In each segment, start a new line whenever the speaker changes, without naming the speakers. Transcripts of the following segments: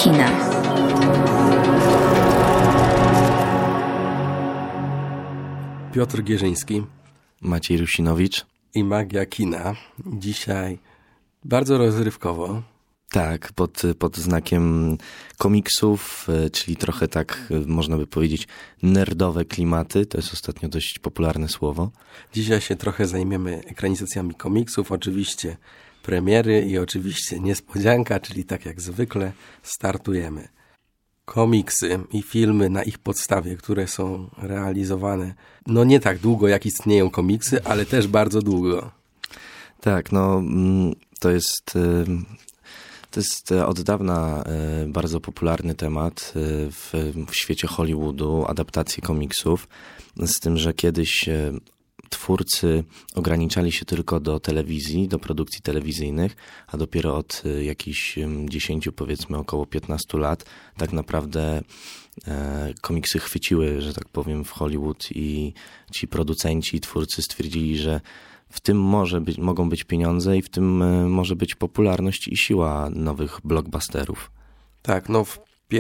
kina.
Piotr Gierzyński,
Maciej Rusinowicz
i Magia Kina. Dzisiaj bardzo rozrywkowo.
Tak, pod znakiem komiksów, czyli trochę tak, można by powiedzieć, nerdowe klimaty. To jest ostatnio dość popularne słowo.
Dzisiaj się trochę zajmiemy ekranizacjami komiksów, oczywiście premiery i oczywiście niespodzianka, czyli tak jak zwykle startujemy. Komiksy i filmy na ich podstawie, które są realizowane, no nie tak długo jak istnieją komiksy, ale też bardzo długo.
Tak, no to jest od dawna bardzo popularny temat w świecie Hollywoodu, adaptacji komiksów, z tym, że kiedyś twórcy ograniczali się tylko do telewizji, do produkcji telewizyjnych, a dopiero od jakichś 10, powiedzmy około 15 lat tak naprawdę komiksy chwyciły, że tak powiem, w Hollywood i ci producenci i twórcy stwierdzili, że w tym mogą być pieniądze i w tym może być popularność i siła nowych blockbusterów.
Tak, no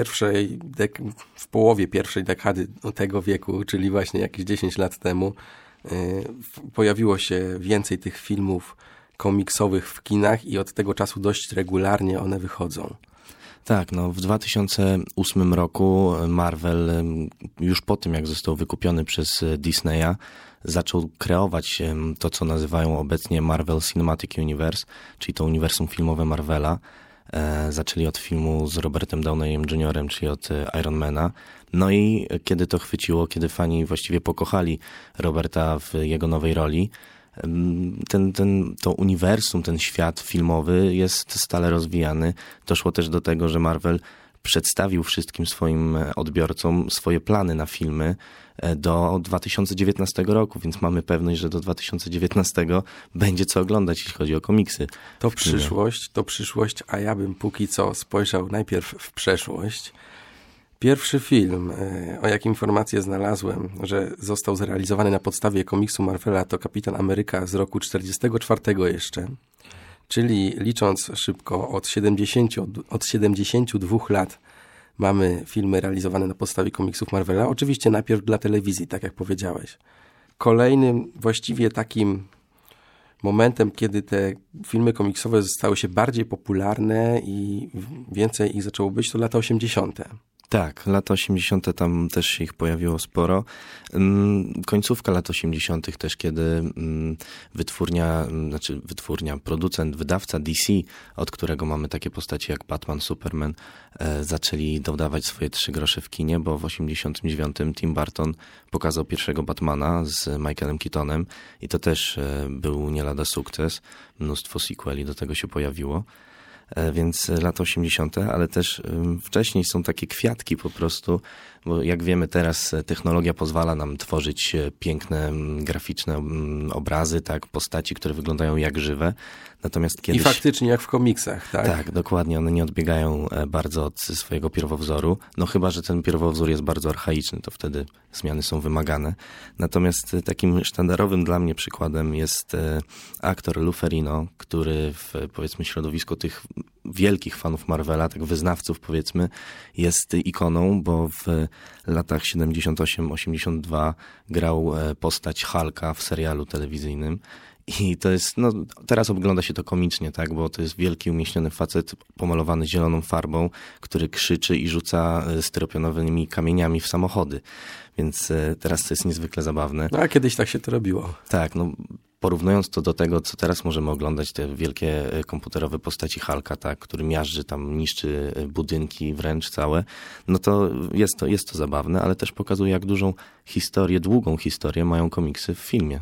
w połowie pierwszej dekady tego wieku, czyli właśnie jakieś 10 lat temu, pojawiło się więcej tych filmów komiksowych w kinach i od tego czasu dość regularnie one wychodzą.
Tak, no w 2008 roku Marvel, już po tym jak został wykupiony przez Disneya, zaczął kreować to, co nazywają obecnie Marvel Cinematic Universe, czyli to uniwersum filmowe Marvela. Zaczęli od filmu z Robertem Downeyem Jr., czyli od Ironmana. No i kiedy to chwyciło, kiedy fani właściwie pokochali Roberta w jego nowej roli, to uniwersum, ten świat filmowy jest stale rozwijany. Doszło też do tego, że Marvel przedstawił wszystkim swoim odbiorcom swoje plany na filmy do 2019 roku, więc mamy pewność, że do 2019 będzie co oglądać, jeśli chodzi o komiksy.
To przyszłość, a ja bym póki co spojrzał najpierw w przeszłość. Pierwszy film, o jakim informację znalazłem, że został zrealizowany na podstawie komiksu Marvela, to Kapitan Ameryka z roku 1944 jeszcze. Czyli licząc szybko, od 72 lat mamy filmy realizowane na podstawie komiksów Marvela. Oczywiście najpierw dla telewizji, tak jak powiedziałeś. Kolejnym właściwie takim momentem, kiedy te filmy komiksowe stały się bardziej popularne i więcej ich zaczęło być, to lata 80.
Tak, lata 80. tam też się ich pojawiło sporo. Końcówka lat 80. też, kiedy producent, wydawca DC, od którego mamy takie postacie jak Batman, Superman, zaczęli dodawać swoje 3 grosze w kinie, bo w 89. Tim Burton pokazał pierwszego Batmana z Michaelem Keatonem i to też był nie lada sukces. Mnóstwo sequeli do tego się pojawiło. Więc lata 80., ale też wcześniej są takie kwiatki po prostu, bo jak wiemy teraz technologia pozwala nam tworzyć piękne, graficzne obrazy, tak, postaci, które wyglądają jak żywe. Natomiast kiedyś...
I faktycznie jak w komiksach, tak?
Tak, dokładnie. One nie odbiegają bardzo od swojego pierwowzoru. No chyba, że ten pierwowzór jest bardzo archaiczny, to wtedy zmiany są wymagane. Natomiast takim sztandarowym dla mnie przykładem jest aktor Lou Ferrigno, który w, powiedzmy, środowisku tych wielkich fanów Marvela, tak wyznawców powiedzmy, jest ikoną, bo w latach 78-82 grał postać Hulka w serialu telewizyjnym. I to jest, no teraz ogląda się to komicznie, tak, bo to jest wielki, umieśniony facet pomalowany zieloną farbą, który krzyczy i rzuca styropianowymi kamieniami w samochody. Więc teraz to jest niezwykle zabawne.
No a kiedyś tak się to robiło.
Tak, no porównując to do tego, co teraz możemy oglądać, te wielkie komputerowe postaci Hulka, tak, który miażdży tam, niszczy budynki wręcz całe, no to jest to zabawne, ale też pokazuje, jak dużą historię, długą historię mają komiksy w filmie.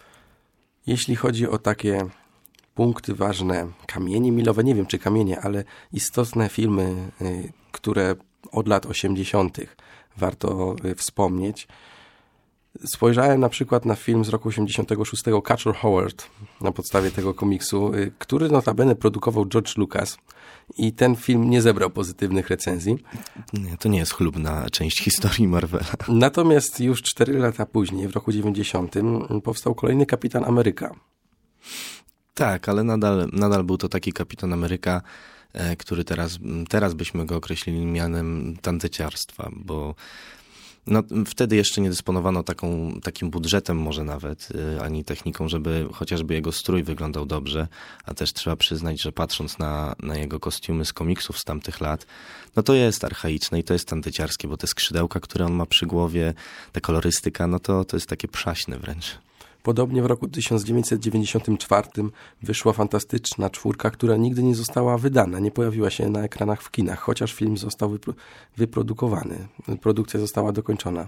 Jeśli chodzi o takie punkty ważne, kamienie milowe, nie wiem czy kamienie, ale istotne filmy, które od lat 80. warto wspomnieć. Spojrzałem na przykład na film z roku 86 Catcher Howard na podstawie tego komiksu, który notabene produkował George Lucas i ten film nie zebrał pozytywnych recenzji.
Nie, to nie jest chlubna część historii Marvela.
Natomiast już 4 lata później, w roku 90, powstał kolejny Kapitan Ameryka.
Tak, ale nadal był to taki Kapitan Ameryka który teraz byśmy go określili mianem tandeciarstwa, bo no, wtedy jeszcze nie dysponowano takim budżetem może nawet, ani techniką, żeby chociażby jego strój wyglądał dobrze, a też trzeba przyznać, że patrząc na jego kostiumy z komiksów z tamtych lat, no to jest archaiczne i to jest tandeciarskie, bo te skrzydełka, które on ma przy głowie, ta kolorystyka, no to jest takie przaśne wręcz.
Podobnie w roku 1994 wyszła Fantastyczna Czwórka, która nigdy nie została wydana, nie pojawiła się na ekranach w kinach, chociaż film został wyprodukowany. Produkcja została dokończona.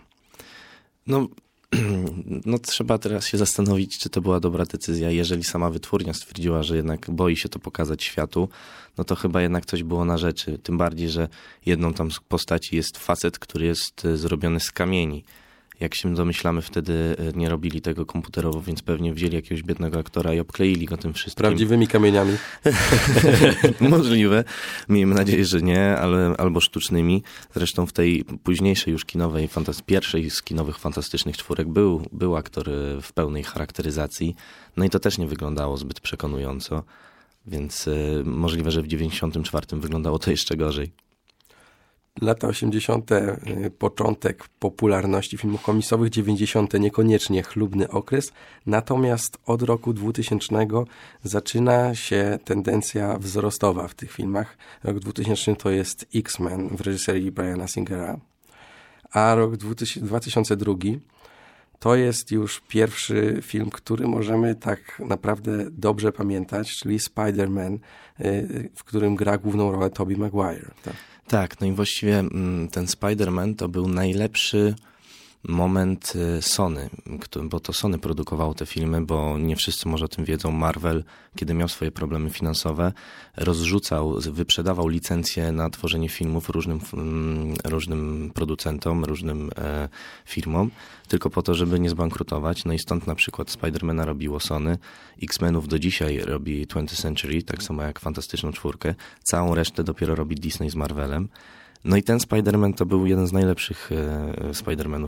No trzeba teraz się zastanowić, czy to była dobra decyzja. Jeżeli sama wytwórnia stwierdziła, że jednak boi się to pokazać światu, no to chyba jednak coś było na rzeczy. Tym bardziej, że jedną tam z postaci jest facet, który jest zrobiony z kamieni. Jak się domyślamy, wtedy nie robili tego komputerowo, więc pewnie wzięli jakiegoś biednego aktora i obkleili go tym wszystkim.
Prawdziwymi kamieniami.
Możliwe. Miejmy nadzieję, że nie, albo sztucznymi. Zresztą w tej późniejszej już kinowej, pierwszej z kinowych Fantastycznych Czwórek był aktor w pełnej charakteryzacji. No i to też nie wyglądało zbyt przekonująco, więc możliwe, że w 94 wyglądało to jeszcze gorzej.
Lata 80. początek popularności filmów komiksowych, 90. niekoniecznie chlubny okres, natomiast od roku 2000 zaczyna się tendencja wzrostowa w tych filmach. Rok 2000 to jest X-Men w reżyserii Briana Singera, a rok 2002 to jest już pierwszy film, który możemy tak naprawdę dobrze pamiętać, czyli Spider-Man, w którym gra główną rolę Tobey Maguire.
Tak, no i właściwie ten Spider-Man to był najlepszy moment Sony, bo to Sony produkowało te filmy, bo nie wszyscy może o tym wiedzą. Marvel, kiedy miał swoje problemy finansowe, wyprzedawał licencje na tworzenie filmów różnym producentom, różnym firmom, tylko po to, żeby nie zbankrutować. No i stąd na przykład Spidermana robiło Sony, X-Menów do dzisiaj robi 20th Century, tak samo jak Fantastyczną Czwórkę. Całą resztę dopiero robi Disney z Marvelem. No i ten Spider-Man to był jeden z najlepszych Spider-Manów,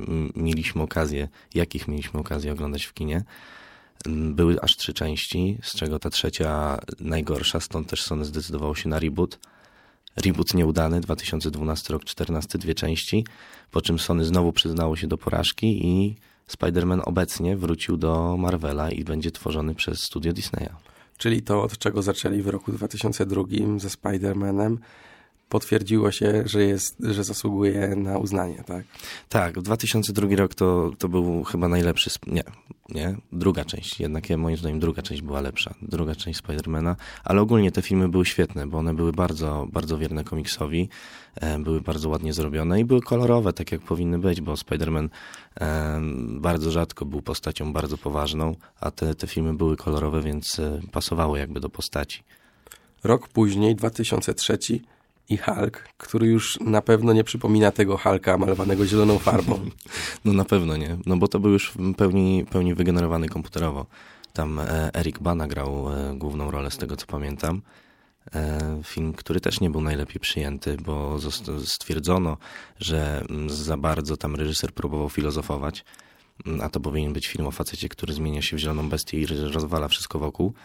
jakich mieliśmy okazję oglądać w kinie. Były aż 3 części, z czego ta trzecia najgorsza, stąd też Sony zdecydowało się na reboot. Reboot nieudany, 2012 rok, 14, 2 części, po czym Sony znowu przyznało się do porażki i Spider-Man obecnie wrócił do Marvela i będzie tworzony przez studio Disneya.
Czyli to, od czego zaczęli w roku 2002 ze Spider-Manem, potwierdziło się, że zasługuje na uznanie, tak?
Tak, 2002 rok to był chyba najlepszy... Nie, druga część. Jednak moim zdaniem druga część była lepsza. Druga część Spidermana, ale ogólnie te filmy były świetne, bo one były bardzo, bardzo wierne komiksowi, były bardzo ładnie zrobione i były kolorowe, tak jak powinny być, bo Spider-Man bardzo rzadko był postacią bardzo poważną, a te filmy były kolorowe, więc pasowały jakby do postaci.
Rok później, 2003 i Hulk, który już na pewno nie przypomina tego Hulka malowanego zieloną farbą.
No na pewno nie, no bo to był już w pełni wygenerowany komputerowo. Tam Eric Bana grał główną rolę, z tego co pamiętam. Film, który też nie był najlepiej przyjęty, bo stwierdzono, że za bardzo tam reżyser próbował filozofować, a to powinien być film o facecie, który zmienia się w zieloną bestię i rozwala wszystko wokół.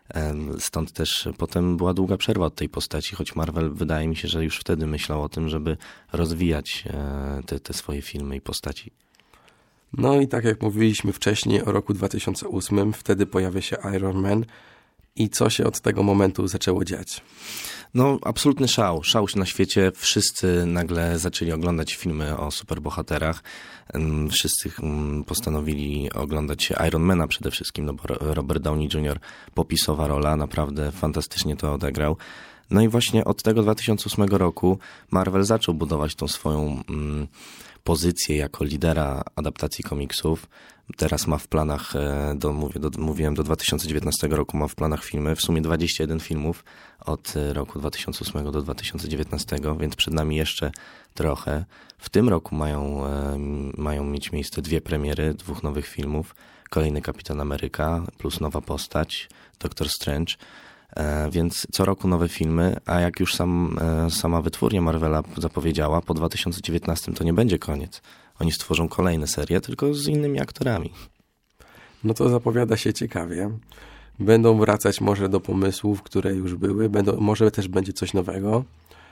Stąd też potem była długa przerwa od tej postaci, choć Marvel wydaje mi się, że już wtedy myślał o tym, żeby rozwijać te swoje filmy i postaci.
No i tak jak mówiliśmy wcześniej o roku 2008, wtedy pojawia się Iron Man i co się od tego momentu zaczęło dziać?
No, absolutny szał na świecie. Wszyscy nagle zaczęli oglądać filmy o superbohaterach. Wszyscy postanowili oglądać Ironmana przede wszystkim, no bo Robert Downey Jr. popisowa rola, naprawdę fantastycznie to odegrał. No i właśnie od tego 2008 roku Marvel zaczął budować tą swoją pozycję jako lidera adaptacji komiksów. Teraz ma w planach, mówiłem do 2019 roku, ma w planach filmy, w sumie 21 filmów od roku 2008 do 2019, więc przed nami jeszcze trochę. W tym roku mają mieć miejsce 2 premiery 2 nowych filmów. Kolejny Kapitan Ameryka plus nowa postać, Doctor Strange. Więc co roku nowe filmy, a jak już sama wytwórnia Marvela zapowiedziała, po 2019 to nie będzie koniec. Oni stworzą kolejne serie, tylko z innymi aktorami.
No to zapowiada się ciekawie. Będą wracać może do pomysłów, które już były. Może też będzie coś nowego.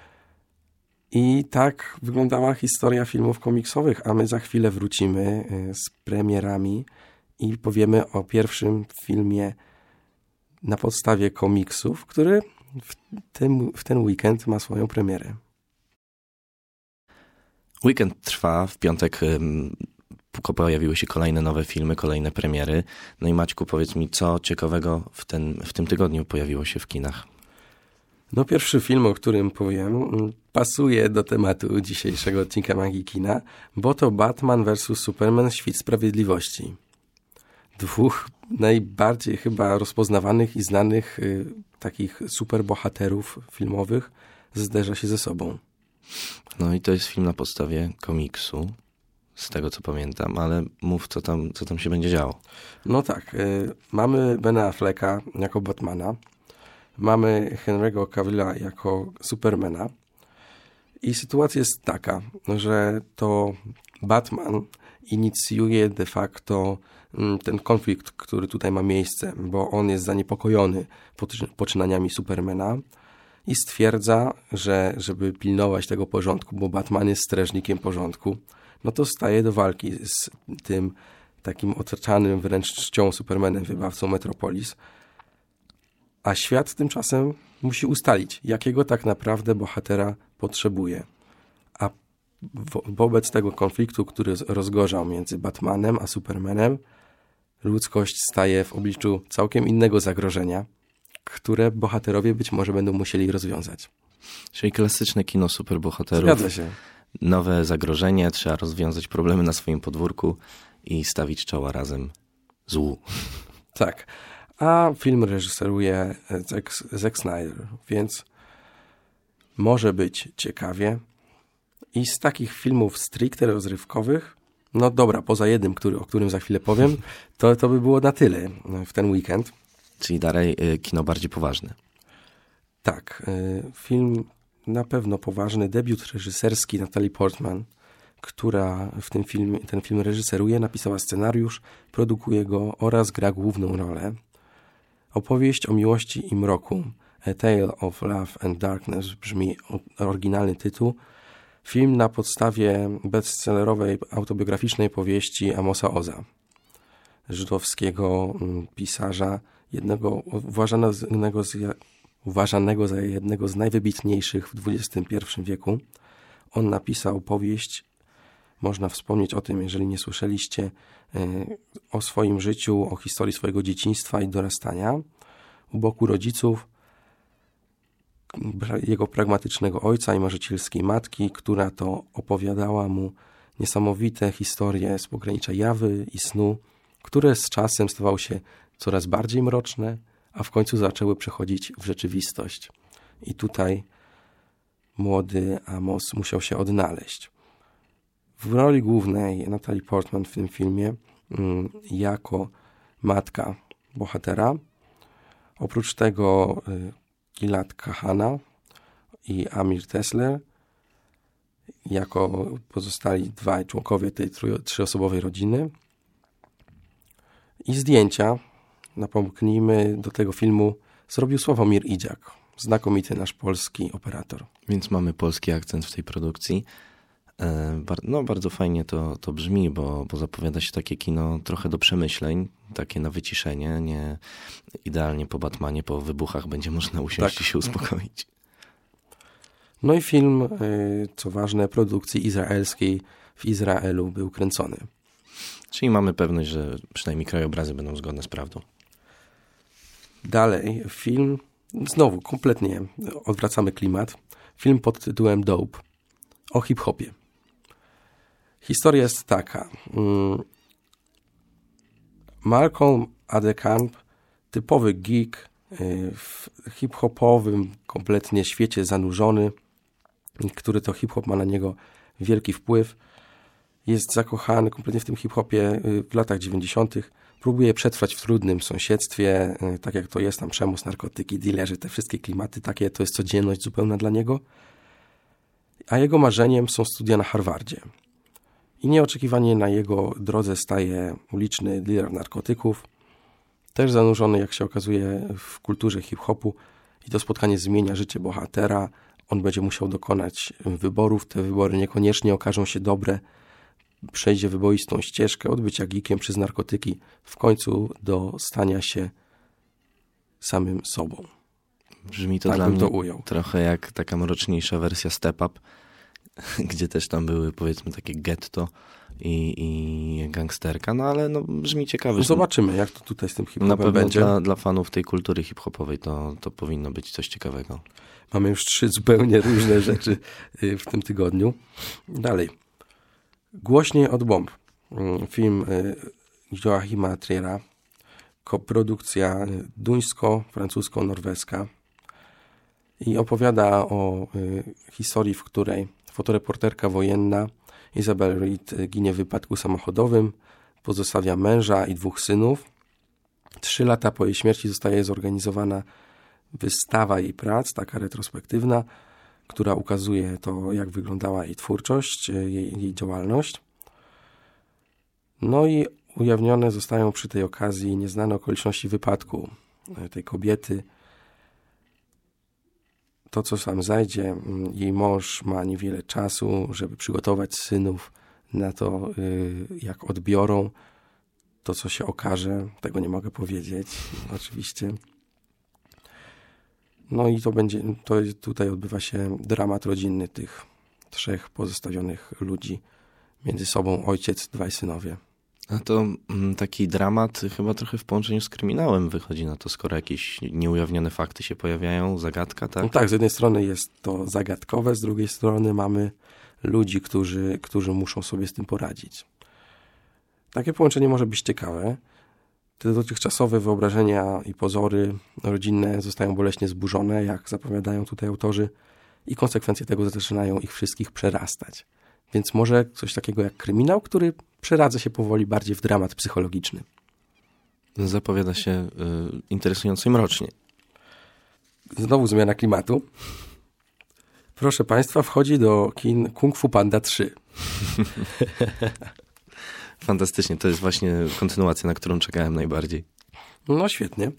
I tak wyglądała historia filmów komiksowych, a my za chwilę wrócimy z premierami i powiemy o pierwszym filmie na podstawie komiksów, który w ten weekend ma swoją premierę.
Weekend trwa, w piątek pojawiły się kolejne nowe filmy, kolejne premiery. No i Maćku, powiedz mi, co ciekawego w tym tygodniu pojawiło się w kinach?
No pierwszy film, o którym powiem, pasuje do tematu dzisiejszego odcinka Magii Kina, bo to Batman vs. Superman Świt Sprawiedliwości. Dwóch najbardziej chyba rozpoznawanych i znanych takich superbohaterów filmowych zderza się ze sobą.
No i to jest film na podstawie komiksu, z tego co pamiętam, ale mów, co tam się będzie działo.
No tak, mamy Bena Afflecka jako Batmana, mamy Henry'ego Cavilla jako Supermana i sytuacja jest taka, że to Batman inicjuje de facto ten konflikt, który tutaj ma miejsce, bo on jest zaniepokojony poczynaniami Supermana i stwierdza, że żeby pilnować tego porządku, bo Batman jest strażnikiem porządku, no to staje do walki z tym takim otaczanym wręcz czcią Supermanem, wybawcą Metropolis. A świat tymczasem musi ustalić, jakiego tak naprawdę bohatera potrzebuje. A wobec tego konfliktu, który rozgorzał między Batmanem a Supermanem, ludzkość staje w obliczu całkiem innego zagrożenia, które bohaterowie być może będą musieli rozwiązać.
Czyli klasyczne kino superbohaterów.
Zgadza się.
Nowe zagrożenie, trzeba rozwiązać problemy na swoim podwórku i stawić czoła razem złu.
Tak. A film reżyseruje Zack Snyder, więc może być ciekawie. I z takich filmów stricte rozrywkowych, no dobra, poza jednym, o którym za chwilę powiem, to by było na tyle w ten weekend.
Czyli dalej kino bardziej poważne.
Tak, film na pewno poważny, debiut reżyserski Natalie Portman, która ten film reżyseruje, napisała scenariusz, produkuje go oraz gra główną rolę. Opowieść o miłości i mroku, A Tale of Love and Darkness brzmi oryginalny tytuł. Film na podstawie bestsellerowej autobiograficznej powieści Amosa Oza, żydowskiego pisarza, uważanego za jednego z najwybitniejszych w XXI wieku. On napisał powieść, można wspomnieć o tym, jeżeli nie słyszeliście, o swoim życiu, o historii swojego dzieciństwa i dorastania u boku rodziców, jego pragmatycznego ojca i marzycielskiej matki, która to opowiadała mu niesamowite historie z pogranicza jawy i snu, które z czasem stawały się coraz bardziej mroczne, a w końcu zaczęły przechodzić w rzeczywistość. I tutaj młody Amos musiał się odnaleźć. W roli głównej Natalie Portman w tym filmie jako matka bohatera. Oprócz tego Gilad Kahana i Amir Tesler jako pozostali dwaj członkowie tej trzyosobowej rodziny. I zdjęcia, napomknijmy, do tego filmu zrobił Sławomir Idziak, znakomity nasz polski operator.
Więc mamy polski akcent w tej produkcji. No bardzo fajnie to brzmi, bo zapowiada się takie kino trochę do przemyśleń, takie na wyciszenie, nie idealnie po Batmanie, po wybuchach będzie można usiąść i się uspokoić.
No i film, co ważne, produkcji izraelskiej w Izraelu był kręcony.
Czyli mamy pewność, że przynajmniej krajobrazy będą zgodne z prawdą.
Dalej, film, znowu kompletnie odwracamy klimat. Film pod tytułem Dope o hip-hopie. Historia jest taka. Malcolm Adekamp, typowy geek, w hip-hopowym kompletnie świecie zanurzony, który to hip-hop ma na niego wielki wpływ. Jest zakochany kompletnie w tym hip-hopie w latach 90. Próbuje przetrwać w trudnym sąsiedztwie, tak jak to jest tam przemoc, narkotyki, dealerzy, te wszystkie klimaty, takie to jest codzienność zupełna dla niego. A jego marzeniem są studia na Harvardzie. I nieoczekiwanie na jego drodze staje uliczny dealer narkotyków, Też zanurzony, jak się okazuje, w kulturze hip-hopu i to spotkanie zmienia życie bohatera. On będzie musiał dokonać wyborów. Te wybory niekoniecznie okażą się dobre. Przejdzie wyboistą ścieżkę od bycia geekiem przez narkotyki w końcu do stania się samym sobą.
Brzmi to
tak
dla
bym
mnie
to ujął.
trochę jak taka mroczniejsza wersja Step Up, gdzie też tam były, powiedzmy, takie getto i gangsterka, no ale no, brzmi ciekawe.
Zobaczymy, jak to tutaj z tym
Na
hip-hopem
pewno
będzie.
dla fanów tej kultury hip-hopowej to powinno być coś ciekawego.
Mamy już 3 zupełnie różne rzeczy w tym tygodniu. Dalej. Głośniej od bomb. Film Joachima Triera. Koprodukcja duńsko-francusko-norweska. I opowiada o historii, w której fotoreporterka wojenna Isabel Reed ginie w wypadku samochodowym. Pozostawia męża i 2 synów. 3 lata po jej śmierci zostaje zorganizowana wystawa jej prac, taka retrospektywna, która ukazuje to, jak wyglądała jej twórczość, jej działalność. No i ujawnione zostają przy tej okazji nieznane okoliczności wypadku tej kobiety. To, co sam zajdzie, jej mąż ma niewiele czasu, żeby przygotować synów na to, jak odbiorą to, co się okaże. Tego nie mogę powiedzieć, oczywiście. No i tutaj odbywa się dramat rodzinny tych 3 pozostawionych ludzi między sobą, ojciec, 2 synowie.
A to taki dramat chyba trochę w połączeniu z kryminałem wychodzi na to, skoro jakieś nieujawnione fakty się pojawiają, zagadka, tak?
No tak, z jednej strony jest to zagadkowe, z drugiej strony mamy ludzi, którzy muszą sobie z tym poradzić. Takie połączenie może być ciekawe. Te dotychczasowe wyobrażenia i pozory rodzinne zostają boleśnie zburzone, jak zapowiadają tutaj autorzy, i konsekwencje tego zaczynają ich wszystkich przerastać. Więc może coś takiego jak kryminał, który przeradza się powoli bardziej w dramat psychologiczny.
Zapowiada się interesująco i mrocznie.
Znowu zmiana klimatu. Proszę Państwa, wchodzi do kin Kung Fu Panda 3.
Fantastycznie, to jest właśnie kontynuacja, na którą czekałem najbardziej.
No świetnie.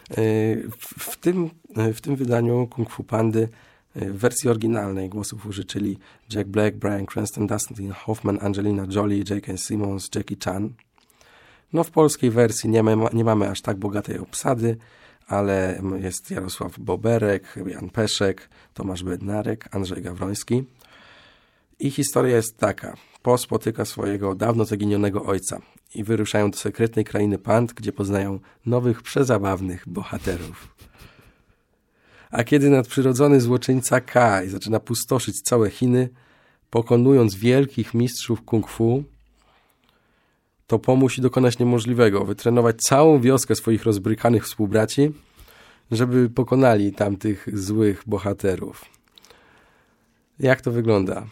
W tym wydaniu Kung Fu Pandy w wersji oryginalnej głosów użyczyli Jack Black, Bryan Cranston, Dustin Hoffman, Angelina Jolie, J.K. Simmons, Jackie Chan. No w polskiej wersji nie mamy aż tak bogatej obsady, ale jest Jarosław Boberek, Jan Peszek, Tomasz Bednarek, Andrzej Gawroński. I historia jest taka. Po spotyka swojego dawno zaginionego ojca i wyruszają do sekretnej krainy Pand, gdzie poznają nowych, przezabawnych bohaterów. A kiedy nadprzyrodzony złoczyńca Kai zaczyna pustoszyć całe Chiny, pokonując wielkich mistrzów kung fu, to Po musi dokonać niemożliwego, wytrenować całą wioskę swoich rozbrykanych współbraci, żeby pokonali tamtych złych bohaterów. Jak to wygląda?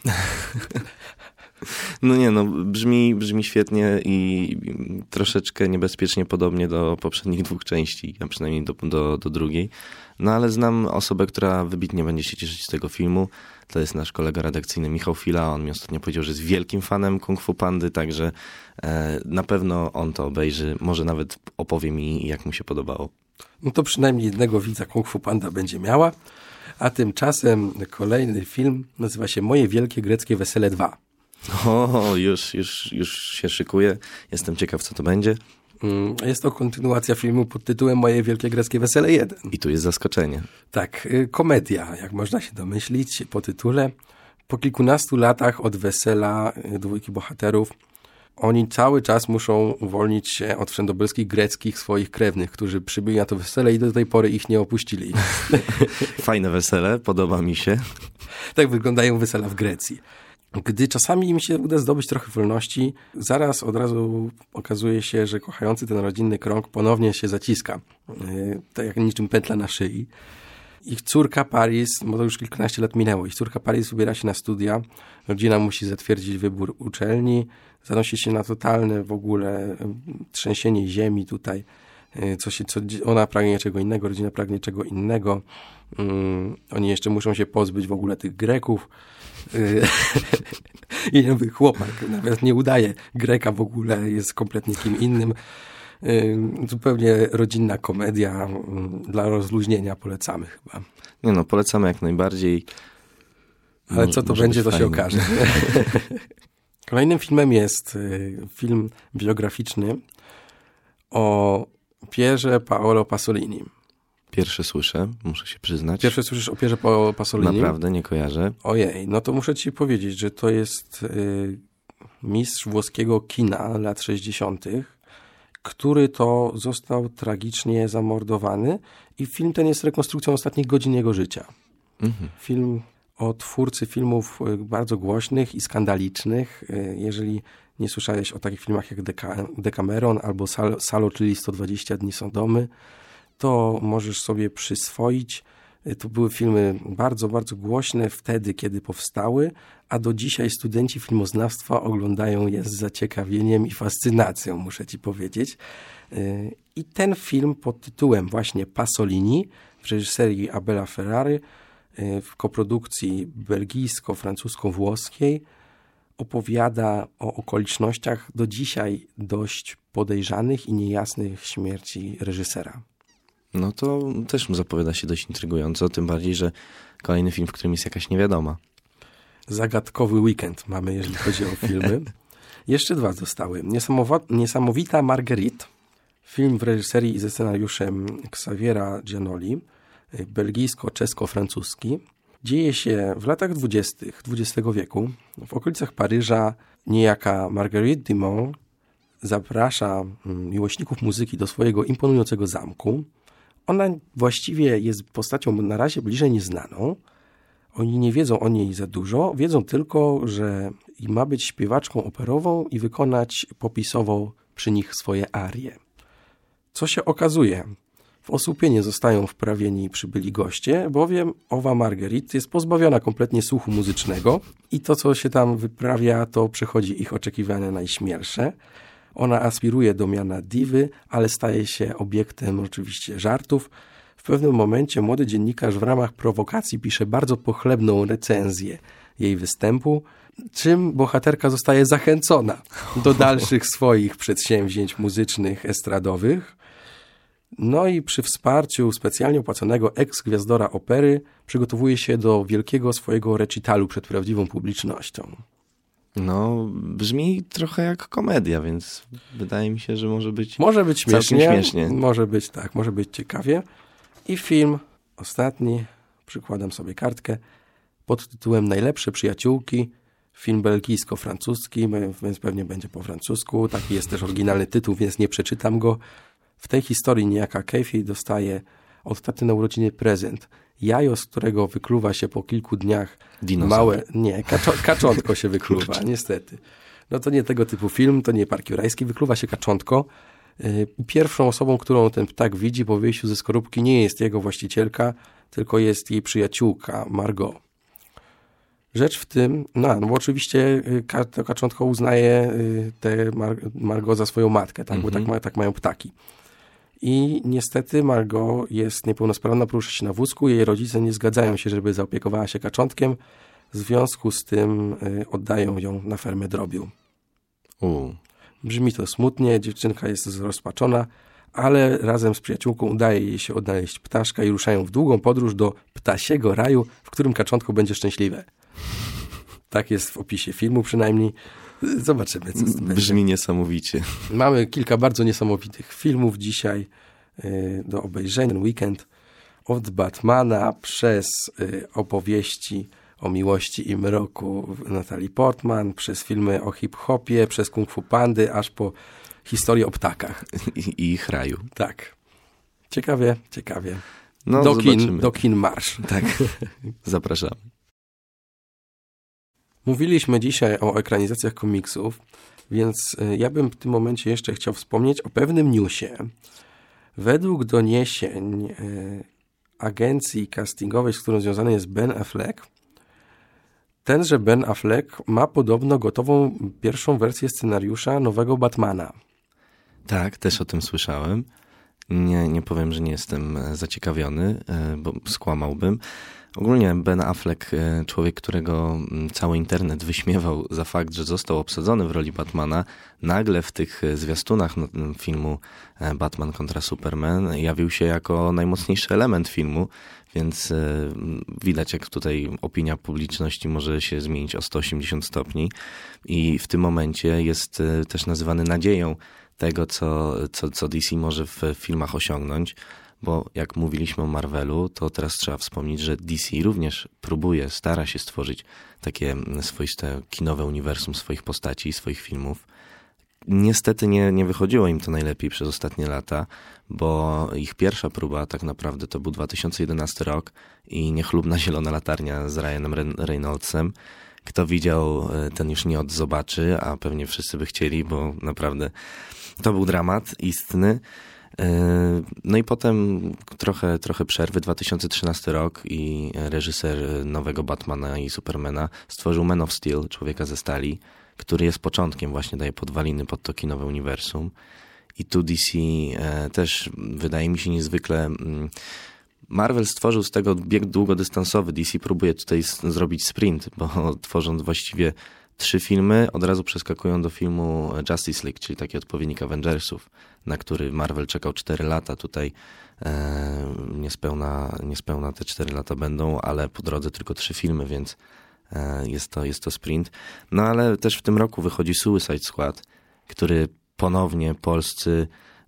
No nie, no brzmi świetnie i troszeczkę niebezpiecznie podobnie do poprzednich 2 części, a przynajmniej do drugiej. No ale znam osobę, która wybitnie będzie się cieszyć z tego filmu. To jest nasz kolega redakcyjny Michał Fila. On mi ostatnio powiedział, że jest wielkim fanem Kung Fu Pandy, także na pewno on to obejrzy. Może nawet opowie mi, jak mu się podobało.
No to przynajmniej jednego widza Kung Fu Panda będzie miała. A tymczasem kolejny film nazywa się Moje Wielkie Greckie Wesele 2.
O, już się szykuje. Jestem ciekaw, co to będzie.
Jest to kontynuacja filmu pod tytułem Moje Wielkie Greckie Wesele 1.
I tu jest zaskoczenie.
Tak, komedia, jak można się domyślić po tytule. Po kilkunastu latach od wesela 2 bohaterów oni cały czas muszą uwolnić się od wszędobylskich greckich swoich krewnych, którzy przybyli na to wesele i do tej pory ich nie opuścili.
Fajne wesele, podoba mi się.
Tak wyglądają wesela w Grecji. Gdy czasami im się uda zdobyć trochę wolności, od razu okazuje się, że kochający ten rodzinny krąg ponownie się zaciska. Tak jak niczym pętla na szyi. Ich córka Paris, bo to już kilkanaście lat minęło, ich córka Paris ubiera się na studia. Rodzina musi zatwierdzić wybór uczelni. Zanosi się na totalne w ogóle trzęsienie ziemi tutaj. Ona pragnie czego innego, rodzina pragnie czego innego. Oni jeszcze muszą się pozbyć w ogóle tych Greków. I nowy chłopak nawet nie udaje Greka w ogóle, jest kompletnie kim innym. Zupełnie rodzinna komedia, dla rozluźnienia polecamy chyba.
Nie no, polecamy jak najbardziej.
Ale co to będzie, to się okaże. Kolejnym filmem jest film biograficzny o Pierze Paolo Pasolini.
Pierwsze słyszę, muszę się przyznać.
Pierwsze słyszysz o Pierze Paolo Pasolini?
Naprawdę, nie kojarzę.
Ojej, no to muszę ci powiedzieć, że to jest mistrz włoskiego kina lat 60., który to został tragicznie zamordowany i film ten jest rekonstrukcją ostatnich godzin jego życia. Film o twórcy filmów bardzo głośnych i skandalicznych. Jeżeli nie słyszałeś o takich filmach jak Decameron albo Salo, czyli 120 dni Sodomy, to możesz sobie przyswoić. To były filmy bardzo, bardzo głośne wtedy, kiedy powstały, a do dzisiaj studenci filmoznawstwa oglądają je z zaciekawieniem i fascynacją, muszę ci powiedzieć. I ten film pod tytułem właśnie Pasolini w reżyserii Abela Ferrary w koprodukcji belgijsko-francusko-włoskiej opowiada o okolicznościach do dzisiaj dość podejrzanych i niejasnych śmierci reżysera.
No to też zapowiada się dość intrygująco, tym bardziej, że kolejny film, w którym jest jakaś niewiadoma.
Zagadkowy weekend mamy, jeżeli chodzi o filmy. Jeszcze dwa zostały. Niesamowita Marguerite, film w reżyserii i ze scenariuszem Xaviera Giannoli, belgijsko-czesko-francuski. Dzieje się w latach 20. XX wieku. W okolicach Paryża niejaka Marguerite Dumont zaprasza miłośników muzyki do swojego imponującego zamku. Ona właściwie jest postacią na razie bliżej nieznaną. Oni nie wiedzą o niej za dużo. Wiedzą tylko, że ma być śpiewaczką operową i wykonać popisowo przy nich swoje arie. Co się okazuje? W osłupienie zostają wprawieni przybyli goście, bowiem owa Marguerite jest pozbawiona kompletnie słuchu muzycznego i to, co się tam wyprawia, to przechodzi ich oczekiwania najśmielsze. Ona aspiruje do miana diwy, ale staje się obiektem oczywiście żartów. W pewnym momencie młody dziennikarz w ramach prowokacji pisze bardzo pochlebną recenzję jej występu, czym bohaterka zostaje zachęcona do dalszych swoich przedsięwzięć muzycznych, estradowych. No i przy wsparciu specjalnie opłaconego ex-gwiazdora opery przygotowuje się do wielkiego swojego recitalu przed prawdziwą publicznością.
No, brzmi trochę jak komedia, więc wydaje mi się, że może być
śmiesznie. Może być tak, może być ciekawie. I film ostatni, przykładam sobie kartkę, pod tytułem Najlepsze przyjaciółki, film belgijsko-francuski, więc pewnie będzie po francusku. Taki jest też oryginalny tytuł, więc nie przeczytam go. W tej historii niejaka Keifi dostaje od taty na urodziny prezent. Jajo, z którego wykluwa się po kilku dniach małe... Nie, kaczątko się wykluwa, niestety. No to nie tego typu film, to nie Park Jurajski. Wykluwa się kaczątko. Pierwszą osobą, którą ten ptak widzi po wyjściu ze skorupki, nie jest jego właścicielka, tylko jest jej przyjaciółka Margot. Rzecz w tym, bo oczywiście to kaczątko uznaje tę Margot za swoją matkę, tak? Bo tak mają ptaki. I niestety Margot jest niepełnosprawna, porusza się na wózku. Jej rodzice nie zgadzają się, żeby zaopiekowała się kaczątkiem. W związku z tym oddają ją na fermę drobiu. Brzmi to smutnie, dziewczynka jest zrozpaczona, ale razem z przyjaciółką udaje jej się odnaleźć ptaszka i ruszają w długą podróż do ptasiego raju, w którym kaczątko będzie szczęśliwe. Tak jest w opisie filmu przynajmniej. Zobaczymy, co to będzie.
Brzmi niesamowicie.
Mamy kilka bardzo niesamowitych filmów dzisiaj do obejrzenia. Ten weekend od Batmana przez opowieści o miłości i mroku Natalii Portman, przez filmy o hip-hopie, przez Kung Fu Pandy, aż po historię o ptakach.
I ich raju.
Tak. Ciekawie.
No,
do kin marsz.
Tak, zapraszamy.
Mówiliśmy dzisiaj o ekranizacjach komiksów, więc ja bym w tym momencie jeszcze chciał wspomnieć o pewnym newsie. Według doniesień agencji castingowej, z którą związany jest Ben Affleck, tenże Ben Affleck ma podobno gotową pierwszą wersję scenariusza nowego Batmana.
Tak, też o tym słyszałem. Nie powiem, że nie jestem zaciekawiony, bo skłamałbym. Ogólnie Ben Affleck, człowiek, którego cały internet wyśmiewał za fakt, że został obsadzony w roli Batmana, nagle w tych zwiastunach filmu Batman kontra Superman jawił się jako najmocniejszy element filmu, więc widać, jak tutaj opinia publiczności może się zmienić o 180 stopni i w tym momencie jest też nazywany nadzieją tego, co DC może w filmach osiągnąć. Bo jak mówiliśmy o Marvelu, to teraz trzeba wspomnieć, że DC również stara się stworzyć takie swoiste kinowe uniwersum swoich postaci, swoich filmów. Niestety nie wychodziło im to najlepiej przez ostatnie lata, bo ich pierwsza próba tak naprawdę to był 2011 rok i Niechlubna zielona latarnia z Ryanem Reynoldsem. Kto widział, ten już nie zobaczy, a pewnie wszyscy by chcieli, bo naprawdę to był dramat istny. No i potem trochę przerwy, 2013 rok i reżyser nowego Batmana i Supermana stworzył Man of Steel, Człowieka ze stali, który jest początkiem, właśnie daje podwaliny pod to kinowe uniwersum. I tu DC też wydaje mi się niezwykle... Marvel stworzył z tego bieg długodystansowy, DC próbuje tutaj zrobić sprint, bo tworząc właściwie 3 filmy, od razu przeskakują do filmu Justice League, czyli taki odpowiednik Avengersów, na który Marvel czekał 4 lata. Tutaj niespełna te 4 lata będą, ale po drodze tylko 3 filmy, więc jest to sprint. No ale też w tym roku wychodzi Suicide Squad, który ponownie polscy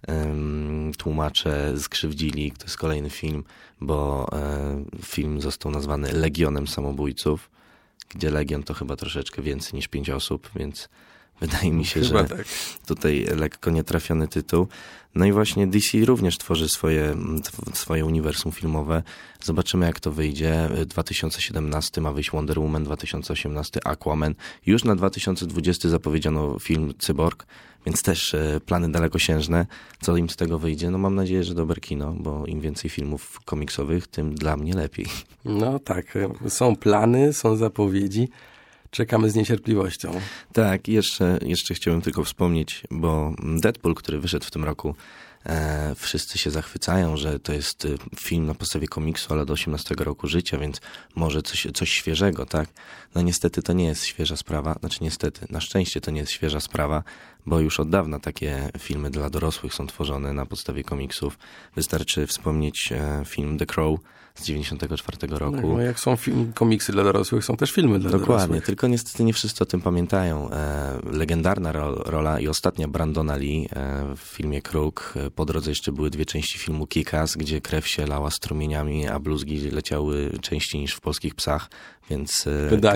tłumacze skrzywdzili. To jest kolejny film, bo film został nazwany Legionem Samobójców, gdzie Legion to chyba troszeczkę więcej niż 5 osób, więc wydaje mi się,
chyba
że
tak.
Tutaj lekko nietrafiony tytuł. No i właśnie DC również tworzy swoje uniwersum filmowe. Zobaczymy, jak to wyjdzie. 2017 ma wyjść Wonder Woman, 2018 Aquaman. Już na 2020 zapowiedziano film Cyborg, więc też plany dalekosiężne. Co im z tego wyjdzie? No mam nadzieję, że dobre kino, bo im więcej filmów komiksowych, tym dla mnie lepiej.
No tak, są plany, są zapowiedzi. Czekamy z niecierpliwością.
Tak, jeszcze chciałbym tylko wspomnieć, bo Deadpool, który wyszedł w tym roku, wszyscy się zachwycają, że to jest film na podstawie komiksu, ale do 18 roku życia, więc może coś świeżego, tak? No niestety to nie jest świeża sprawa, znaczy niestety, na szczęście to nie jest świeża sprawa, bo już od dawna takie filmy dla dorosłych są tworzone na podstawie komiksów. Wystarczy wspomnieć film The Crow z 94 roku.
No jak są komiksy dla dorosłych, są też filmy dla dorosłych.
Dokładnie, tylko niestety nie wszyscy o tym pamiętają. Legendarna rola i ostatnia Brandona Lee w filmie Kruk. Po drodze jeszcze były 2 części filmu Kick-Ass, gdzie krew się lała strumieniami, a bluzgi leciały częściej niż w Polskich psach, więc...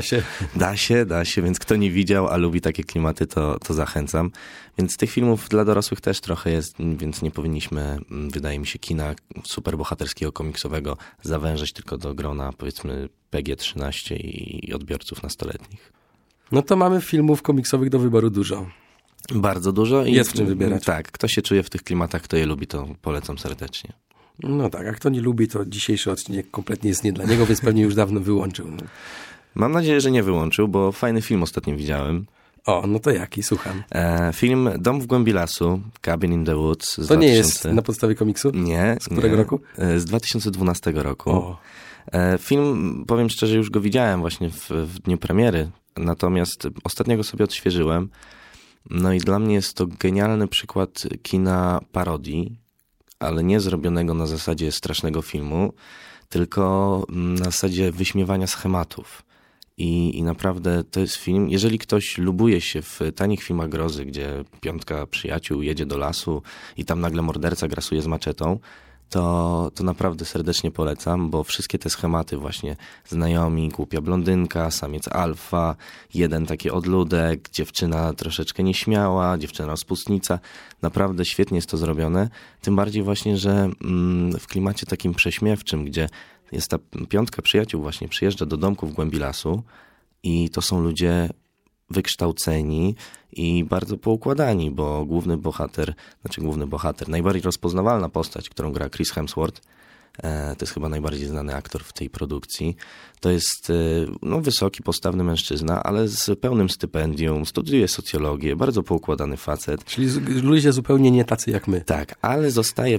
Da się, więc kto nie widział, a lubi takie klimaty, to zachęcam. Więc tych filmów dla dorosłych też trochę jest, więc nie powinniśmy, wydaje mi się, kina superbohaterskiego, komiksowego zawężać tylko do grona, powiedzmy, PG-13 i odbiorców nastoletnich.
No to mamy filmów komiksowych do wyboru dużo.
Bardzo dużo.
Jest w czym wybierać.
Tak, kto się czuje w tych klimatach, kto je lubi, to polecam serdecznie.
No tak, a kto nie lubi, to dzisiejszy odcinek kompletnie jest nie dla niego, więc pewnie już dawno wyłączył. No.
Mam nadzieję, że nie wyłączył, bo fajny film ostatnio widziałem.
O, no to jaki? Słucham.
Film Dom w głębi lasu, Cabin in the Woods.
To nie jest na podstawie komiksu?
Nie.
Z którego roku?
Z 2012 roku.
O.
Film, powiem szczerze, już go widziałem właśnie w dniu premiery, natomiast ostatnio go sobie odświeżyłem. No i dla mnie jest to genialny przykład kina parodii, ale nie zrobionego na zasadzie strasznego filmu, tylko na zasadzie wyśmiewania schematów. I naprawdę to jest film, jeżeli ktoś lubuje się w tanich filmach grozy, gdzie 5 przyjaciół jedzie do lasu i tam nagle morderca grasuje z maczetą, to naprawdę serdecznie polecam, bo wszystkie te schematy właśnie znajomi, głupia blondynka, samiec alfa, jeden taki odludek, dziewczyna troszeczkę nieśmiała, dziewczyna rozpustnica, naprawdę świetnie jest to zrobione, tym bardziej właśnie, że w klimacie takim prześmiewczym, gdzie jest ta 5 przyjaciół właśnie przyjeżdża do domku w głębi lasu i to są ludzie wykształceni i bardzo poukładani, bo główny bohater, najbardziej rozpoznawalna postać, którą gra Chris Hemsworth, To jest chyba najbardziej znany aktor w tej produkcji. To jest wysoki, postawny mężczyzna, ale z pełnym stypendium, studiuje socjologię, bardzo poukładany facet.
Czyli ludzie zupełnie nie tacy jak my.
Tak, ale zostaje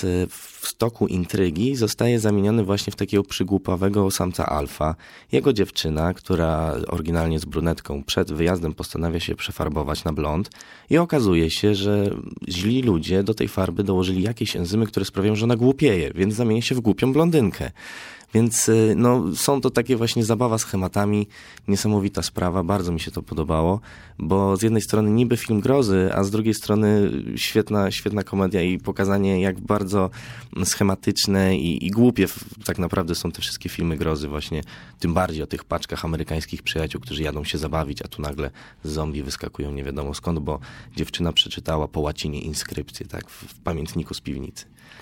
w toku intrygi, zostaje zamieniony właśnie w takiego przygłupawego samca alfa. Jego dziewczyna, która oryginalnie jest brunetką, przed wyjazdem postanawia się przefarbować na blond i okazuje się, że źli ludzie do tej farby dołożyli jakieś enzymy, które sprawiają, że ona głupieje, więc zamieni się w głupią blondynkę. Więc są to takie właśnie zabawa schematami, niesamowita sprawa, bardzo mi się to podobało, bo z jednej strony niby film grozy, a z drugiej strony świetna komedia i pokazanie, jak bardzo schematyczne i głupie tak naprawdę są te wszystkie filmy grozy właśnie, tym bardziej o tych paczkach amerykańskich przyjaciół, którzy jadą się zabawić, a tu nagle zombie wyskakują nie wiadomo skąd, bo dziewczyna przeczytała po łacinie inskrypcję, tak, w pamiętniku z piwnicy.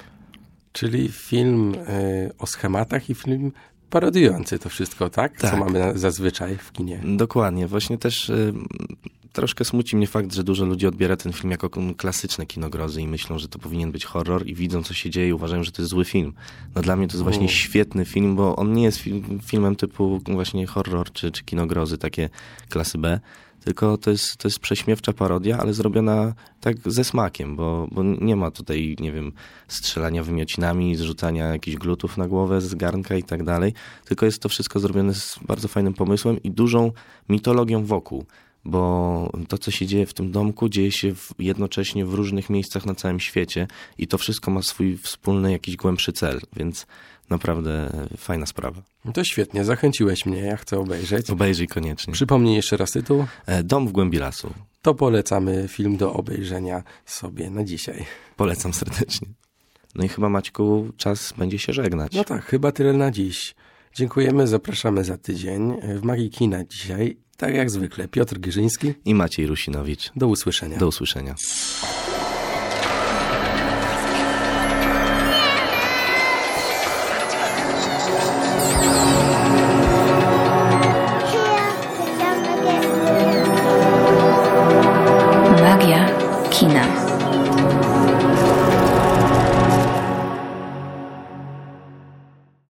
Czyli film o schematach i film parodiujący to wszystko, tak?
Tak.
Co mamy zazwyczaj w kinie.
Dokładnie. Właśnie też troszkę smuci mnie fakt, że dużo ludzi odbiera ten film jako klasyczne kino grozy i myślą, że to powinien być horror i widzą, co się dzieje i uważają, że to jest zły film. No dla mnie to jest właśnie świetny film, bo on nie jest filmem typu właśnie horror czy kino grozy, takie klasy B, tylko to jest prześmiewcza parodia, ale zrobiona tak ze smakiem, bo nie ma tutaj, nie wiem, strzelania wymiocinami, zrzucania jakichś glutów na głowę z garnka i tak dalej, tylko jest to wszystko zrobione z bardzo fajnym pomysłem i dużą mitologią wokół, bo to, co się dzieje w tym domku, dzieje się jednocześnie w różnych miejscach na całym świecie i to wszystko ma swój wspólny, jakiś głębszy cel, więc naprawdę fajna sprawa.
To świetnie, zachęciłeś mnie, ja chcę obejrzeć.
Obejrzyj koniecznie.
Przypomnij jeszcze raz tytuł.
Dom w głębi lasu.
To polecamy film do obejrzenia sobie na dzisiaj.
Polecam serdecznie. No i chyba, Maćku, czas będzie się żegnać.
No tak, chyba tyle na dziś. Dziękujemy, zapraszamy za tydzień. W Magii Kina dzisiaj, tak jak zwykle, Piotr Gierzyński
i Maciej Rusinowicz.
Do usłyszenia.
Do usłyszenia.